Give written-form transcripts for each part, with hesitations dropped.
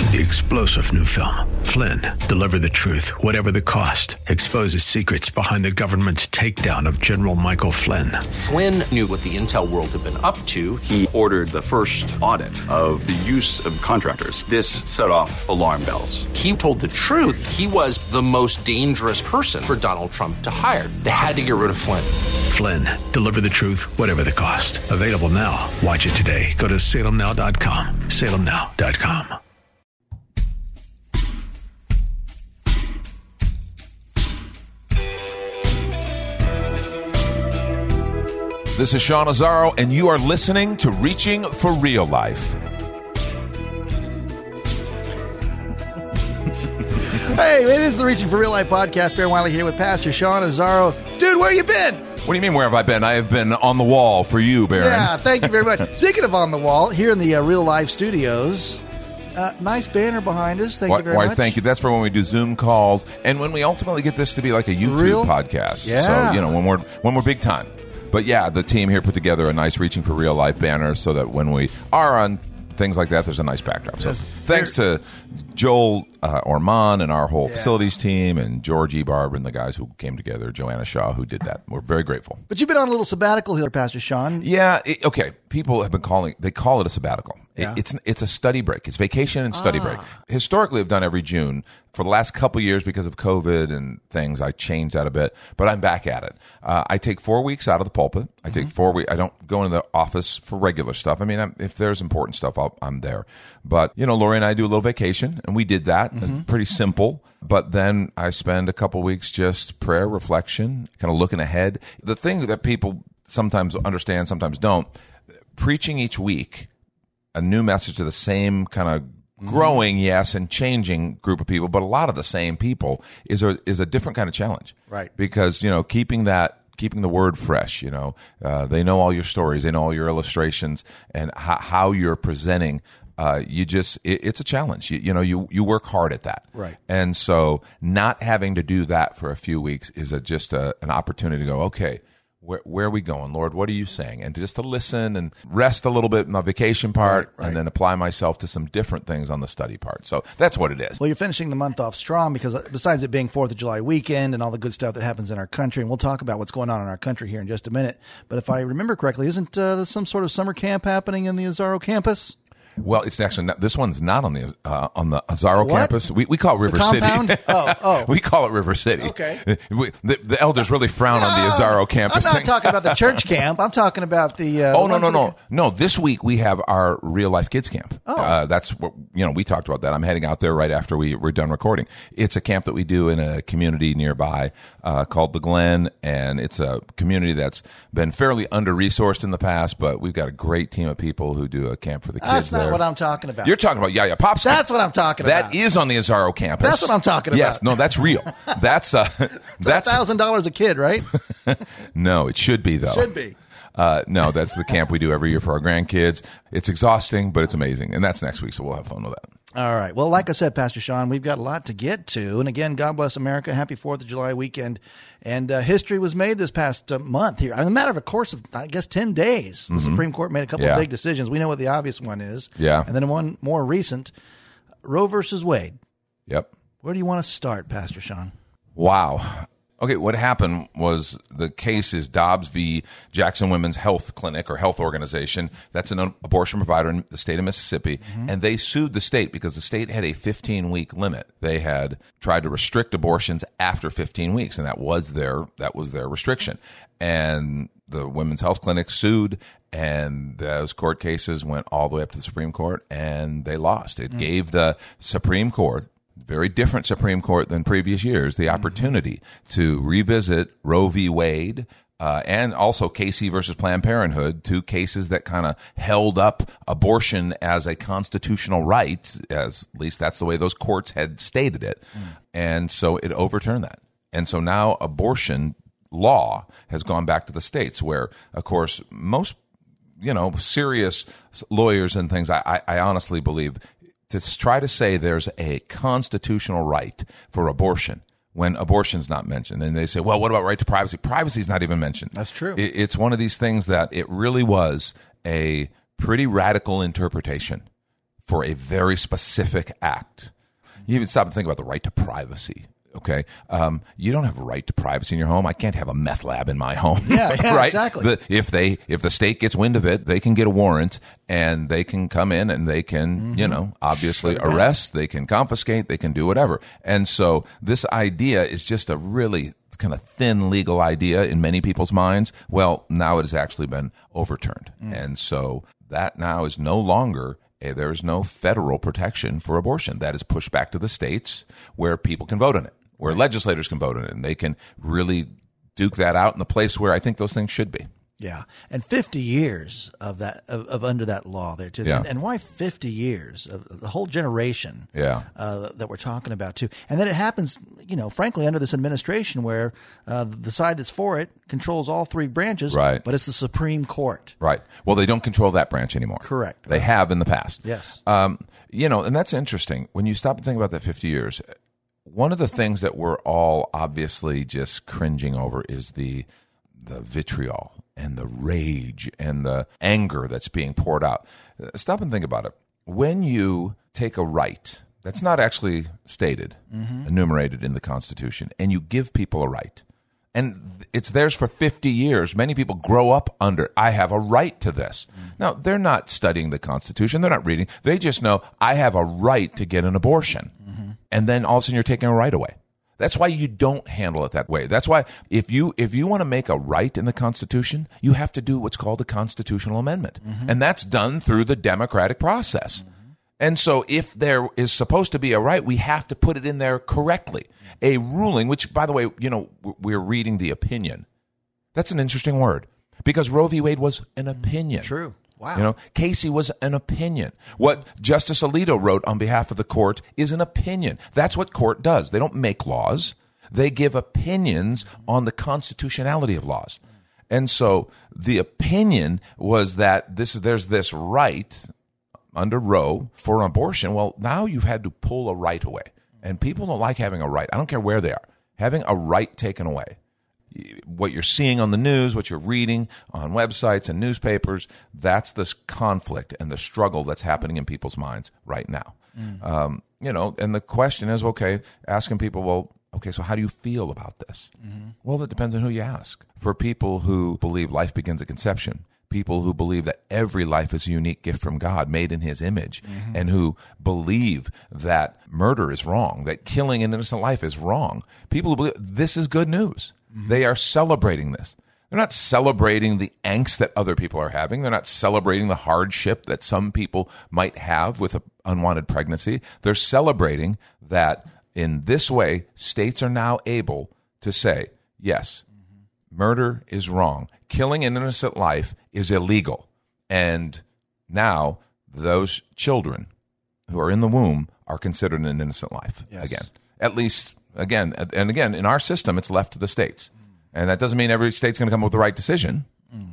the explosive new film, Flynn, deliver the truth, whatever the cost, exposes secrets behind the government's takedown of General Michael Flynn. Flynn knew what the intel world had been up to. He ordered the first audit of the use of contractors. This set off alarm bells. He told the truth. He was the most dangerous person for Donald Trump to hire. They had to get rid of Flynn. Flynn, deliver the truth, whatever the cost. Available now. Watch it today. Go to salemnow.com. salemnow.com. This is Sean Azzaro, and you are listening to Reaching for Real Life. Hey, it is the Reaching for Real Life podcast. Bear Wiley here with Pastor Sean Azzaro. Dude, where you been? What do you mean, where have I been? I have been on the wall for you, Baron. Yeah, thank you very much. Speaking of on the wall, here in the Real Life studios, nice banner behind us. Thank you very much. Thank you. That's for when we do Zoom calls and when we ultimately get this to be like a YouTube podcast. Yeah. So, when we're big time. But yeah, the team here put together a nice Reaching for Real Life banner so that when we are on things like that, there's a nice backdrop. So thanks to Joel Orman and our whole facilities team, and George Ebarb and the guys who came together, Joanna Shaw, who did that. We're very grateful. But you've been on a little sabbatical here, Pastor Sean. Yeah. Okay. People have been they call it a sabbatical. Yeah. It's a study break. It's vacation and study break. Historically, I've done every June. For the last couple years, because of COVID and things, I changed that a bit, but I'm back at it. I take 4 weeks out of the pulpit. I take 4 weeks. I don't go into the office for regular stuff. I mean, if there's important stuff, I'm there. But, Lori and I do a little vacation, and we did that. It's pretty simple. But then I spend a couple weeks just prayer, reflection, kind of looking ahead. The thing that people sometimes understand, sometimes don't, preaching each week a new message to the same kind of growing, yes, and changing group of people, but a lot of the same people is a different kind of challenge. Right. Because, keeping the word fresh, they know all your stories, they know all your illustrations, and how you're presenting. It's a challenge. You work hard at that. Right. And so not having to do that for a few weeks is just an opportunity to go, okay, where are we going, Lord? What are you saying? And just to listen and rest a little bit in the vacation part, and then apply myself to some different things on the study part. So that's what it is. Well, you're finishing the month off strong because besides it being 4th of July weekend and all the good stuff that happens in our country, and we'll talk about what's going on in our country here in just a minute. But if I remember correctly, isn't some sort of summer camp happening in the Azzaro campus? Well, it's actually not, this one's not on the Azzaro campus. We call it River City. Oh. We call it River City. Okay. The elders really frown on the Azzaro campus. I'm not talking about the church camp. I'm talking about the. No. This week we have our Real Life Kids Camp. That's what we talked about that. I'm heading out there right after we're done recording. It's a camp that we do in a community nearby called the Glen, and it's a community that's been fairly under-resourced in the past, but we've got a great team of people who do a camp for the kids. That's not what I'm talking about. You're talking about Yaya Pops. That's what I'm talking about. That is on the Azzaro campus. That's what I'm talking about. Yes, no, that's real. That's $1,000 a kid, right? No, it should be though. Should be. No, that's the camp we do every year for our grandkids. It's exhausting, but it's amazing, and that's next week, so we'll have fun with that. All right. Well, like I said, Pastor Sean, we've got a lot to get to. And again, God bless America. Happy 4th of July weekend. And history was made this past month here. In a matter of a course of, 10 days, the Supreme Court made a couple of big decisions. We know what the obvious one is. Yeah. And then one more recent, Roe versus Wade. Yep. Where do you want to start, Pastor Sean? Wow. Okay, what happened was the case is Dobbs v. Jackson Women's Health Clinic or Health Organization. That's an abortion provider in the state of Mississippi. And they sued the state because the state had a 15-week limit. They had tried to restrict abortions after 15 weeks, and that was their restriction. And the Women's Health Clinic sued, and those court cases went all the way up to the Supreme Court, and they lost. It gave the Supreme Court, very different Supreme Court than previous years, the opportunity to revisit Roe v. Wade and also Casey versus Planned Parenthood, two cases that kind of held up abortion as a constitutional right, as at least that's the way those courts had stated it. And so it overturned that. And so now abortion law has gone back to the states where, of course, most, serious lawyers and things, I honestly believe, to try to say there's a constitutional right for abortion when abortion's not mentioned. And they say, well, what about right to privacy? Privacy's not even mentioned. That's true. It's one of these things that it really was a pretty radical interpretation for a very specific act. You even stop and think about the right to privacy. Okay, you don't have a right to privacy in your home. I can't have a meth lab in my home. Yeah, right? Exactly. If the state gets wind of it, they can get a warrant and they can come in and they can, obviously arrest. They can confiscate. They can do whatever. And so this idea is just a really kind of thin legal idea in many people's minds. Well, now it has actually been overturned, and so that now is no longer. There is no federal protection for abortion. That is pushed back to the states where people can vote on it, where legislators can vote on it, and they can really duke that out in the place where I think those things should be. Yeah, and 50 years of that of under that law there too. Yeah. And why 50 years of the whole generation? Yeah. That we're talking about too, and then it happens, frankly, under this administration where the side that's for it controls all three branches, right? But it's the Supreme Court, right? Well, they don't control that branch anymore. Correct. They have in the past. Yes. And that's interesting when you stop and think about that 50 years. One of the things that we're all obviously just cringing over is the vitriol and the rage and the anger that's being poured out. Stop and think about it. When you take a right that's not actually stated, enumerated in the Constitution, and you give people a right, and it's theirs for 50 years, many people grow up under, I have a right to this. Now, they're not studying the Constitution. They're not reading. They just know, I have a right to get an abortion. And then all of a sudden you're taking a right away. That's why you don't handle it that way. That's why if you want to make a right in the Constitution, you have to do what's called a constitutional amendment. And that's done through the democratic process. And so if there is supposed to be a right, we have to put it in there correctly. A ruling, which, by the way, we're reading the opinion. That's an interesting word because Roe v. Wade was an opinion. True. Wow. Casey was an opinion. What Justice Alito wrote on behalf of the court is an opinion. That's what court does. They don't make laws. They give opinions on the constitutionality of laws. And so the opinion was that there's this right under Roe for abortion. Well, now you've had to pull a right away. And people don't like having a right. I don't care where they are. Having a right taken away. What you're seeing on the news, what you're reading on websites and newspapers, that's this conflict and the struggle that's happening in people's minds right now. And the question is, okay, asking people, well, okay, so how do you feel about this? Well, it depends on who you ask. For people who believe life begins at conception, people who believe that every life is a unique gift from God, made in his image, and who believe that murder is wrong, that killing an innocent life is wrong, people who believe this is good news. They are celebrating this. They're not celebrating the angst that other people are having. They're not celebrating the hardship that some people might have with an unwanted pregnancy. They're celebrating that in this way, states are now able to say, yes, murder is wrong. Killing an innocent life is illegal. And now those children who are in the womb are considered an innocent life again. At least... Again, in our system, it's left to the states. And that doesn't mean every state's going to come up with the right decision,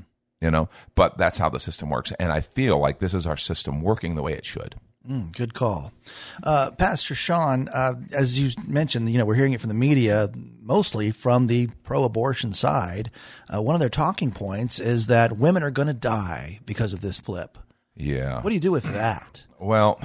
but that's how the system works. And I feel like this is our system working the way it should. Good call. Pastor Sean, as you mentioned, we're hearing it from the media, mostly from the pro-abortion side. One of their talking points is that women are going to die because of this flip. Yeah. What do you do with that? Well,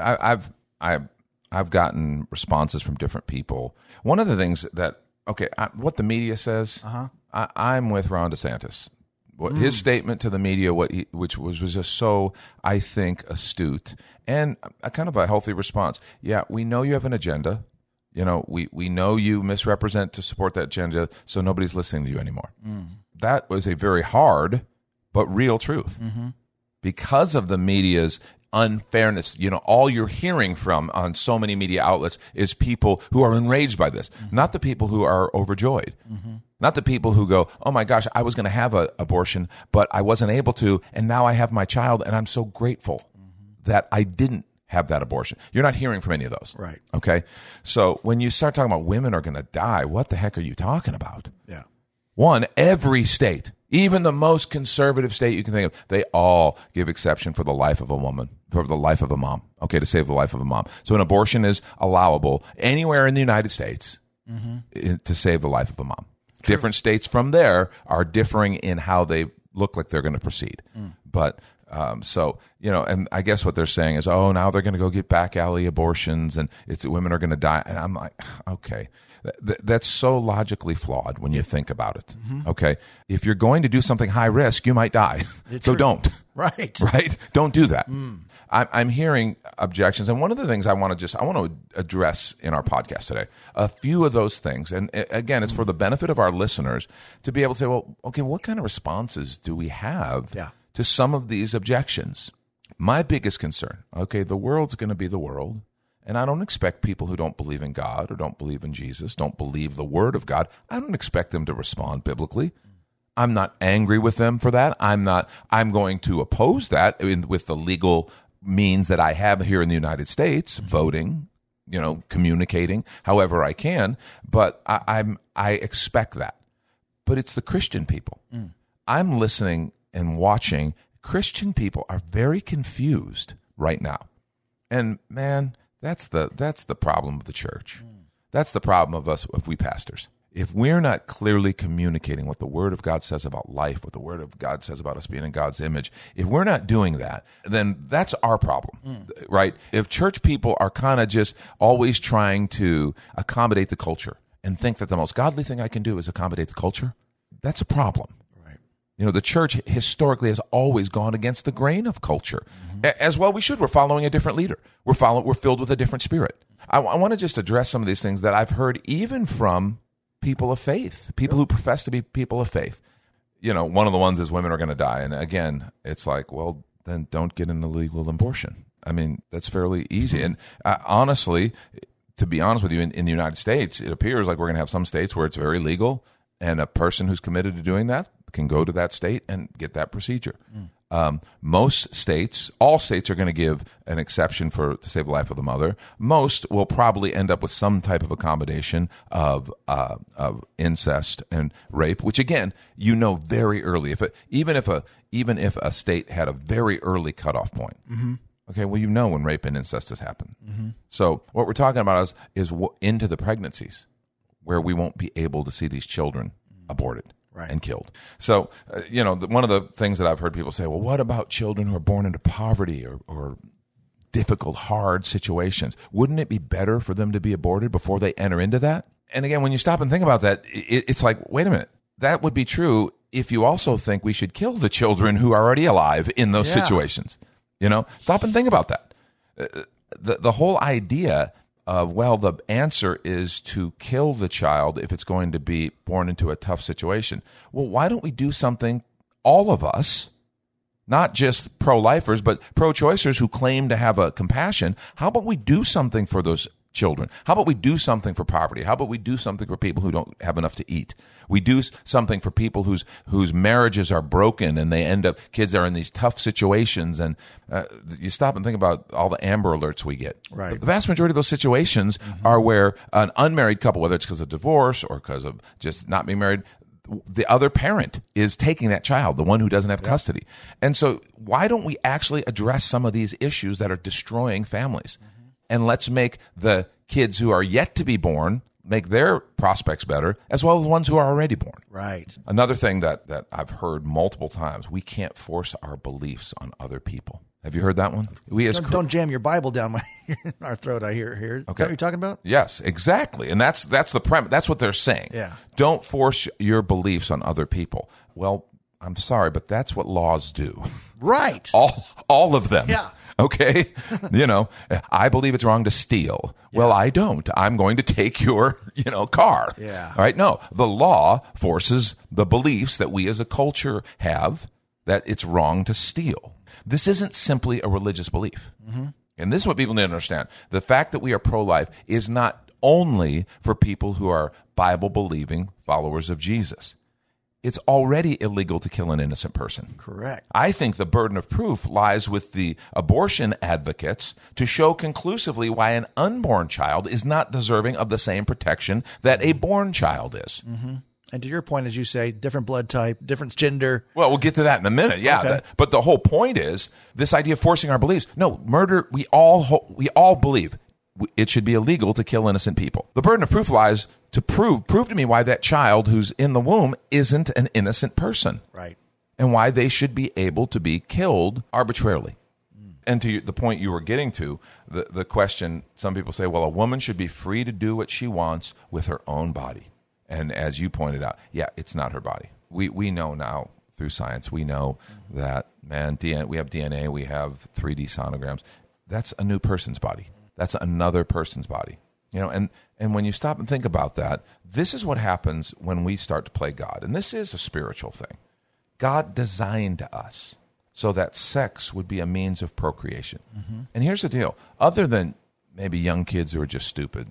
I've gotten responses from different people. One of the things that, what the media says, I'm with Ron DeSantis. His statement to the media, which was just so, I think, astute and a kind of a healthy response. Yeah, we know you have an agenda. We know you misrepresent to support that agenda, so nobody's listening to you anymore. That was a very hard but real truth. Because of the media's unfairness, all you're hearing from on so many media outlets is people who are enraged by this, not the people who are overjoyed, not the people who go, oh my gosh, I was going to have an abortion, but I wasn't able to, and now I have my child, and I'm so grateful that I didn't have that abortion. You're not hearing from any of those. Right. Okay? So when you start talking about women are going to die, what the heck are you talking about? Yeah. One, every state, even the most conservative state you can think of, they all give exception for the life of a woman, for the life of a mom, to save the life of a mom. So an abortion is allowable anywhere in the United States to save the life of a mom. True. Different states from there are differing in how they look like they're going to proceed. But So, and I guess what they're saying is, oh, now they're going to go get back alley abortions and women are going to die. And I'm like, okay, that's so logically flawed when you think about it. Okay. If you're going to do something high risk, you might die. So don't. Right. Right. Don't do that. I'm hearing objections. And one of the things I want to address in our podcast today, a few of those things. And again, it's for the benefit of our listeners to be able to say, well, okay, what kind of responses do we have to some of these objections? My biggest concern, okay, the world's going to be the world. And I don't expect people who don't believe in God or don't believe in Jesus, don't believe the Word of God, I don't expect them to respond biblically. I'm not angry with them for that. I'm going to oppose that with the legal means that I have here in the United States, voting, communicating however I can. But I expect that. But it's the Christian people. I'm listening and watching. Christian people are very confused right now. And man, that's the problem of the church. That's the problem of us, if we pastors. If we're not clearly communicating what the Word of God says about life, what the Word of God says about us being in God's image, if we're not doing that, then that's our problem, right? If church people are kind of just always trying to accommodate the culture and think that the most godly thing I can do is accommodate the culture, that's a problem. The church historically has always gone against the grain of culture. As well we should. We're following a different leader. We're filled with a different spirit. I want to just address some of these things that I've heard even from people of faith, people who profess to be people of faith. One of the ones is women are going to die. And again, it's like, well, then don't get an illegal abortion. I mean, that's fairly easy. And honestly, to be honest with you, in the United States, it appears like we're going to have some states where it's very legal, and a person who's committed to doing that can go to that state and get that procedure. Most states, all states are going to give an exception to save the life of the mother. Most will probably end up with some type of accommodation of incest and rape, which again, very early. Even if a state had a very early cutoff point, okay, well, when rape and incest has happened. So what we're talking about is into the pregnancies, where we won't be able to see these children aborted. Right. And killed. So, one of the things that I've heard people say, well, what about children who are born into poverty or difficult, hard situations? Wouldn't it be better for them to be aborted before they enter into that? And again, when you stop and think about that, it's like, wait a minute, that would be true if you also think we should kill the children who are already alive in those situations. Stop and think about that. The whole idea of, the answer is to kill the child if it's going to be born into a tough situation. Well, why don't we do something, all of us, not just pro-lifers, but pro-choicers who claim to have a compassion? How about we do something for those children? How about we do something for poverty? How about we do something for people who don't have enough to eat? We do something for people whose marriages are broken and kids are in these tough situations. And you stop and think about all the Amber Alerts we get. Right. The vast majority of those situations are where an unmarried couple, whether it's because of divorce or because of just not being married, the other parent is taking that child, the one who doesn't have custody. And so why don't we actually address some of these issues that are destroying families? And let's make the kids who are yet to be born, make their prospects better, as well as the ones who are already born. Right. Another thing that I've heard multiple times, we can't force our beliefs on other people. Have you heard that one? Don't jam your Bible down our throat, I hear. Okay. Is that what you're talking about? Yes, exactly. And that's the premise. That's what they're saying. Yeah. Don't force your beliefs on other people. Well, I'm sorry, but that's what laws do. Right. All of them. Yeah. Okay. I believe it's wrong to steal. Yeah. Well, I don't. I'm going to take your, car. Yeah. All right. No, the law forces the beliefs that we as a culture have that it's wrong to steal. This isn't simply a religious belief. And this is what people need to understand. The fact that we are pro-life is not only for people who are Bible-believing followers of Jesus. It's already illegal to kill an innocent person. Correct. I think the burden of proof lies with the abortion advocates to show conclusively why an unborn child is not deserving of the same protection that a born child is. And to your point, as you say, different blood type, different gender. Well, we'll get to that in a minute. Yeah. Okay. But the whole point is this idea of forcing our beliefs. No, murder, we all believe it should be illegal to kill innocent people. The burden of proof lies to prove to me why that child who's in the womb isn't an innocent person. Right. and why they should be able to be killed arbitrarily. And to the point you were getting to, the question, some people say, well, a woman should be free to do what she wants with her own body. And as you pointed out, yeah, it's not her body. We know now through science, we know that, man, we have DNA, we have 3D sonograms. That's a new person's body. That's another person's body. And when you stop and think about that, this is what happens when we start to play God. And this is a spiritual thing. God designed us so that sex would be a means of procreation. And here's the deal. Other than maybe young kids who are just stupid,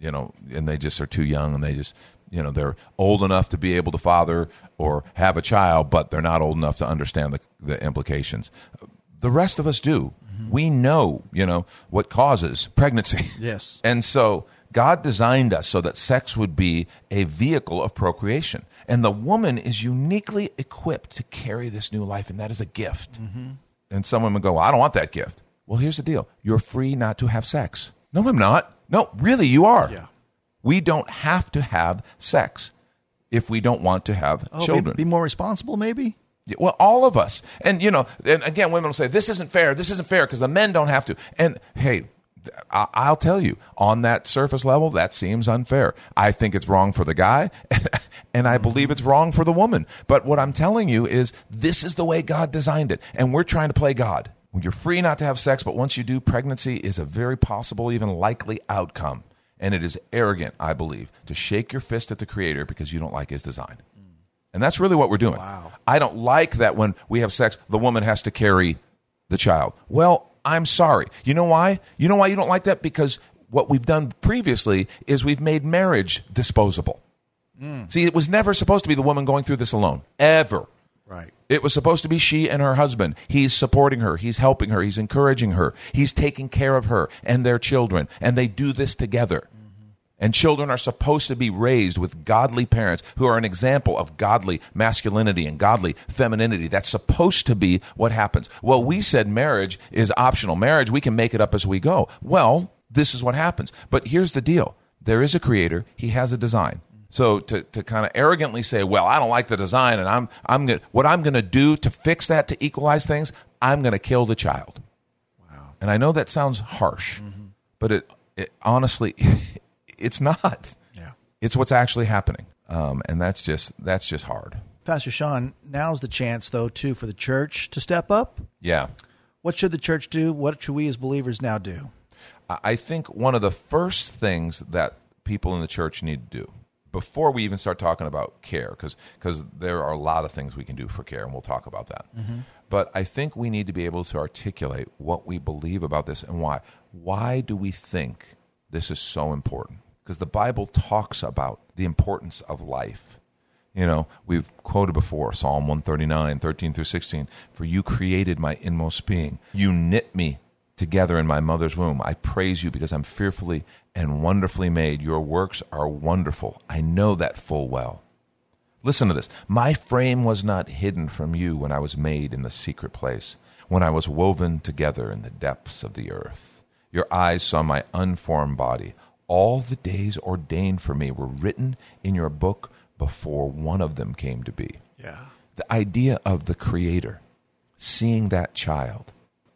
and they just are too young and they just, they're old enough to be able to father or have a child, but they're not old enough to understand the implications. The rest of us do. We know, what causes pregnancy. Yes. And so God designed us so that sex would be a vehicle of procreation. And the woman is uniquely equipped to carry this new life, and that is a gift. And some women go, well, I don't want that gift. Well, here's the deal. You're free not to have sex. No, I'm not. No, really, you are. Yeah. We don't have to have sex if we don't want to have children. Be more responsible, maybe? Well, all of us. And, and again, women will say, this isn't fair because the men don't have to. And, hey, I'll tell you, on that surface level, that seems unfair. I think it's wrong for the guy, and I believe it's wrong for the woman. But what I'm telling you is this is the way God designed it, and we're trying to play God. You're free not to have sex, but once you do, pregnancy is a very possible, even likely outcome. And it is arrogant, I believe, to shake your fist at the Creator because you don't like His design. And that's really what we're doing. Wow. I don't like that when we have sex, the woman has to carry the child. Well, I'm sorry. You know why? You know why you don't like that? Because what we've done previously is we've made marriage disposable. See, it was never supposed to be the woman going through this alone, ever. Right. It was supposed to be she and her husband. He's supporting her. He's helping her. He's encouraging her. He's taking care of her and their children. And they do this together. And children are supposed to be raised with godly parents who are an example of godly masculinity and godly femininity. That's supposed to be what happens. Well, we said marriage is optional. Marriage, we can make it up as we go. Well, this is what happens. But here's the deal. There is a Creator. He has a design. So to kind of arrogantly say, well, I don't like the design, and what I'm going to do to fix that, to equalize things, I'm going to kill the child. Wow. And I know that sounds harsh, but it honestly... It's not. Yeah. It's what's actually happening. And that's just hard. Pastor Sean, now's the chance, though, too, for the church to step up. Yeah. What should the church do? What should we as believers now do? I think one of the first things that people in the church need to do, before we even start talking about care, because there are a lot of things we can do for care, and we'll talk about that. But I think we need to be able to articulate what we believe about this and why. Why do we think this is so important? Because the Bible talks about the importance of life. We've quoted before, Psalm 139, 13 through 16, for you created my inmost being. You knit me together in my mother's womb. I praise you because I'm fearfully and wonderfully made. Your works are wonderful. I know that full well. Listen to this. My frame was not hidden from you when I was made in the secret place, when I was woven together in the depths of the earth. Your eyes saw my unformed body. All the days ordained for me were written in your book before one of them came to be. Yeah. The idea of the Creator, seeing that child.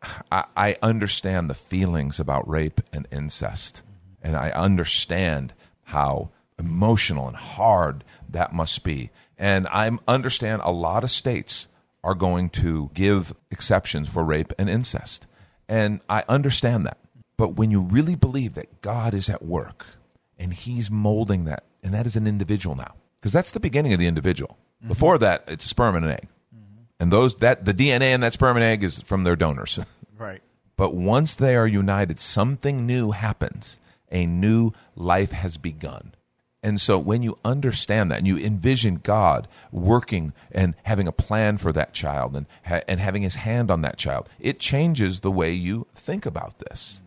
I understand the feelings about rape and incest, and I understand how emotional and hard that must be. And I understand a lot of states are going to give exceptions for rape and incest. And I understand that. But when you really believe that God is at work and He's molding that, and that is an individual now, because that's the beginning of the individual. Before that, it's a sperm and an egg. And the DNA in that sperm and egg is from their donors. Right. But once they are united, something new happens. A new life has begun. And so when you understand that and you envision God working and having a plan for that child and having His hand on that child, it changes the way you think about this.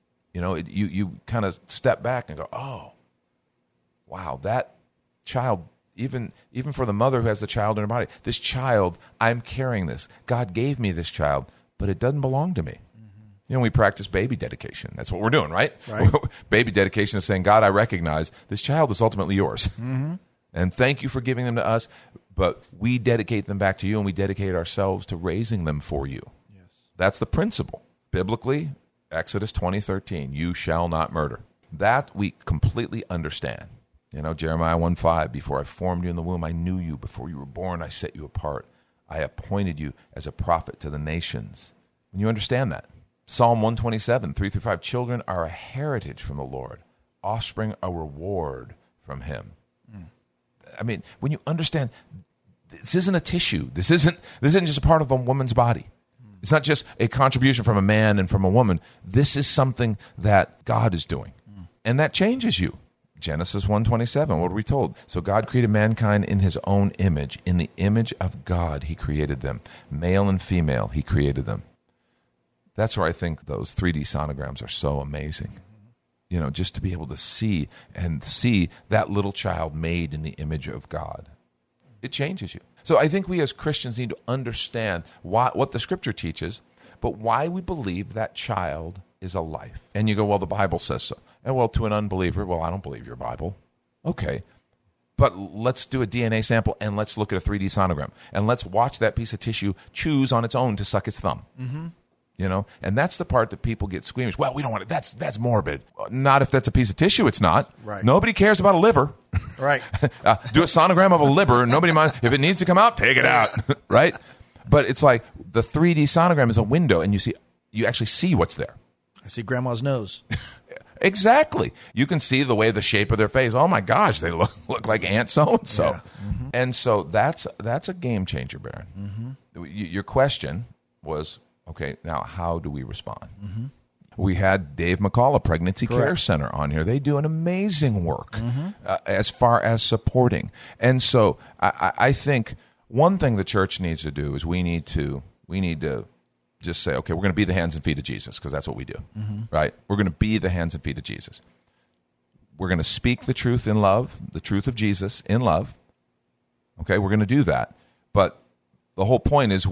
You kind of step back and go, oh, wow, that child, even for the mother who has the child in her body, this child, I'm carrying this. God gave me this child, but it doesn't belong to me. We practice baby dedication. That's what we're doing, right? Baby dedication is saying, God, I recognize this child is ultimately yours. And thank you for giving them to us, but we dedicate them back to you, and we dedicate ourselves to raising them for you. Yes. That's the principle. Biblically, Exodus 20:13, you shall not murder. That we completely understand. Jeremiah 1:5, before I formed you in the womb, I knew you. Before you were born, I set you apart. I appointed you as a prophet to the nations. And you understand that. Psalm 127, 3-5, children are a heritage from the Lord, offspring a reward from him. I mean, when you understand, this isn't a tissue. This isn't just a part of a woman's body. It's not just a contribution from a man and from a woman. This is something that God is doing. And that changes you. Genesis 1:27, what are we told? So God created mankind in his own image. In the image of God, he created them. Male and female, he created them. That's where I think those 3D sonograms are so amazing. Just to be able to see that little child made in the image of God. It changes you. So I think we as Christians need to understand what the Scripture teaches, but why we believe that child is a life. And you go, well, the Bible says so. And well, to an unbeliever, well, I don't believe your Bible. Okay. But let's do a DNA sample and let's look at a 3D sonogram. And let's watch that piece of tissue choose on its own to suck its thumb. Mm-hmm. And that's the part that people get squeamish. Well, we don't want it. That's morbid. Not if that's a piece of tissue, it's not. Right. Nobody cares about a liver. Right. Do a sonogram of a liver. Nobody minds. If it needs to come out, take it out. Right? But it's like the 3D sonogram is a window, and you actually see what's there. I see grandma's nose. Exactly. You can see the shape of their face. Oh my gosh, they look like Aunt so-and-so. Yeah. Mm-hmm. And so that's a game changer, Baron. Mm-hmm. Your question was, okay, now how do we respond? Mm-hmm. We had Dave McCall, Pregnancy Care Center, on here. They do an amazing work as far as supporting. And so I think one thing the church needs to do is we need to just say, okay, we're going to be the hands and feet of Jesus, because that's what we do, right? We're going to be the hands and feet of Jesus. We're going to speak the truth in love, the truth of Jesus in love. Okay, we're going to do that. But the whole point is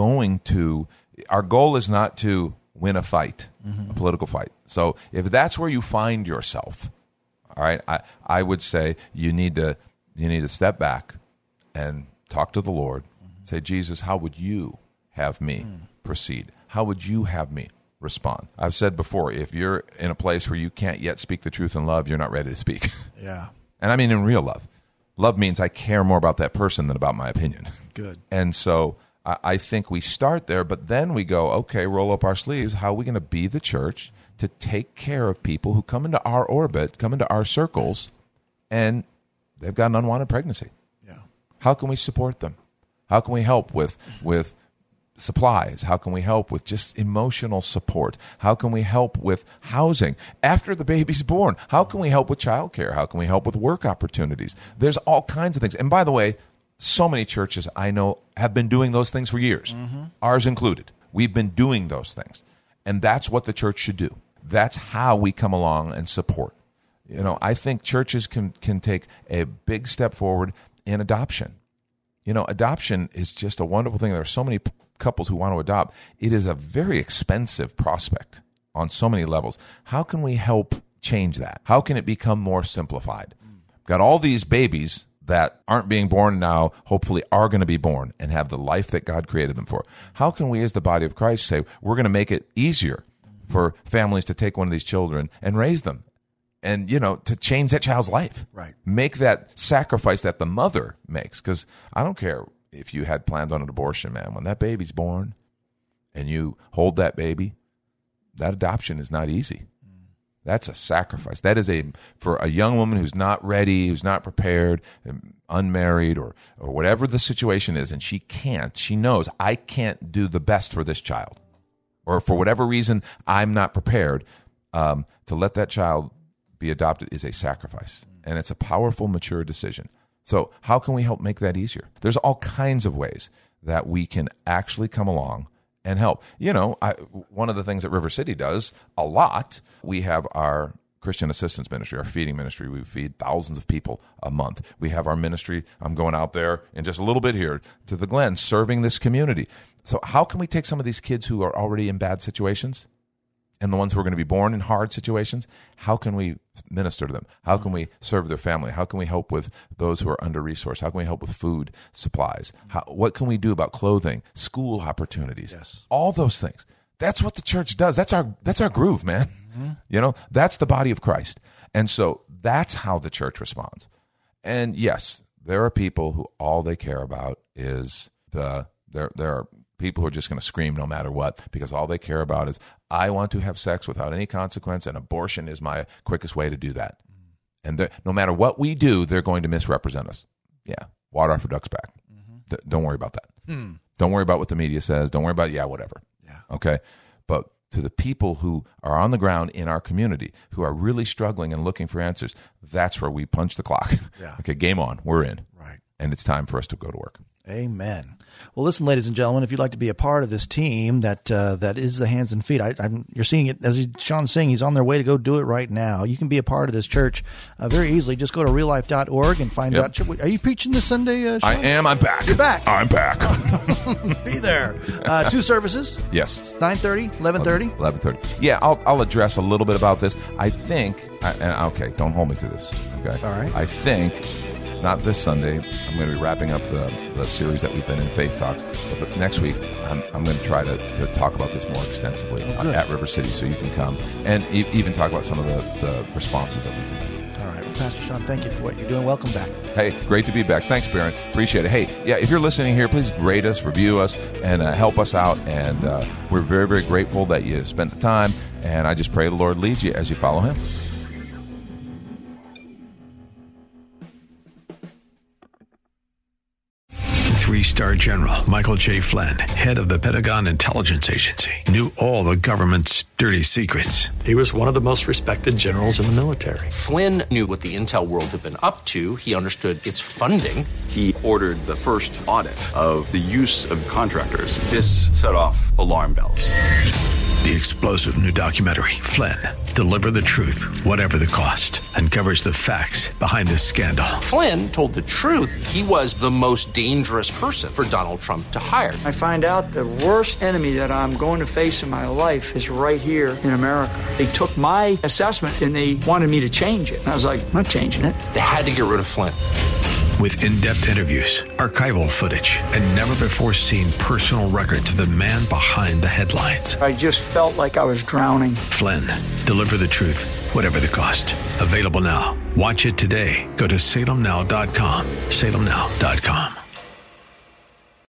our goal is not to win a fight, a political fight. So if that's where you find yourself, all right, I would say you need to step back and talk to the Lord. Say, Jesus, how would you have me proceed? How would you have me respond? I've said before, if you're in a place where you can't yet speak the truth in love, you're not ready to speak. Yeah. And I mean in real love. Love means I care more about that person than about my opinion. Good. And so I think we start there, but then we go, okay, roll up our sleeves. How are we going to be the church to take care of people who come into our orbit, come into our circles, and they've got an unwanted pregnancy? Yeah. How can we support them? How can we help with supplies? How can we help with just emotional support? How can we help with housing after the baby's born? How can we help with childcare? How can we help with work opportunities? There's all kinds of things. And by the way, so many churches I know have been doing those things for years, ours included. We've been doing those things. And that's what the church should do. That's how we come along and support. I think churches can take a big step forward in adoption. Adoption is just a wonderful thing. There are so many couples who want to adopt. It is a very expensive prospect on so many levels. How can we help change that? How can it become more simplified? Got all these babies that aren't being born now, hopefully are going to be born and have the life that God created them for. How can we as the body of Christ say, we're going to make it easier for families to take one of these children and raise them? And, to change that child's life. Right. Make that sacrifice that the mother makes. Because I don't care if you had planned on an abortion, man. When that baby's born and you hold that baby, that adoption is not easy. That's a sacrifice. That is for a young woman who's not ready, who's not prepared, unmarried, or whatever the situation is, and she knows, I can't do the best for this child. Or for whatever reason, I'm not prepared. To let that child be adopted is a sacrifice. And it's a powerful, mature decision. So how can we help make that easier? There's all kinds of ways that we can actually come along and help. One of the things that River City does a lot, we have our Christian Assistance Ministry, our feeding ministry. We feed thousands of people a month. We have our ministry. I'm going out there in just a little bit here to the Glen, serving this community. So how can we take some of these kids who are already in bad situations and the ones who are going to be born in hard situations, how can we minister to them? How can we serve their family? How can we help with those who are under-resourced? How can we help with food supplies? What can we do about clothing, school opportunities? Yes. All those things. That's what the church does. That's our groove, man. You know, that's the body of Christ. And so that's how the church responds. And yes, there are people who all they care about is there are people who are just going to scream no matter what, because all they care about is, I want to have sex without any consequence, and abortion is my quickest way to do that. And no matter what we do, they're going to misrepresent us. Yeah, water off a duck's back. Don't worry about that. Don't worry about what the media says. Don't worry about, whatever. Yeah. Okay? But to the people who are on the ground in our community, who are really struggling and looking for answers, that's where we punch the clock. Yeah. Okay, game on. We're in. Right. And it's time for us to go to work. Amen. Well, listen, ladies and gentlemen, if you'd like to be a part of this team that is the Hands and Feet, you're seeing it as Sean's saying. He's on their way to go do it right now. You can be a part of this church very easily. Just go to reallife.org and find out. Are you preaching this Sunday, Sean? I am. I'm back. You're back. I'm back. Be there. 2 services. Yes. 9:30, 11:30. 11:30. Yeah, I'll address a little bit about this. I think. Okay, don't hold me to this. Okay. All right. I think. Not this Sunday. I'm going to be wrapping up the series that we've been in, Faith Talks. But next week, I'm going to try to talk about this more extensively at River City, so you can come and even talk about some of the responses that we can do. All right. Well, Pastor Sean, thank you for what you're doing. Welcome back. Hey, great to be back. Thanks, Baron. Appreciate it. Hey, if you're listening here, please rate us, review us, and help us out. And we're very, very grateful that you spent the time. And I just pray the Lord leads you as you follow Him. Three-star General Michael J. Flynn, head of the Pentagon Intelligence Agency, knew all the government's dirty secrets. He was one of the most respected generals in the military. Flynn knew what the intel world had been up to. He understood its funding. He ordered the first audit of the use of contractors. This set off alarm bells. The explosive new documentary, Flynn, Deliver the Truth, Whatever the Cost, uncovers the facts behind this scandal. Flynn told the truth. He was the most dangerous person for Donald Trump to hire. I find out the worst enemy that I'm going to face in my life is right here in America. They took my assessment and they wanted me to change it. And I was like, I'm not changing it. They had to get rid of Flynn. With in-depth interviews, archival footage, and never-before-seen personal records of the man behind the headlines. I just felt like I was drowning. Flynn, Deliver the Truth, Whatever the Cost. Available now. Watch it today. Go to salemnow.com. salemnow.com.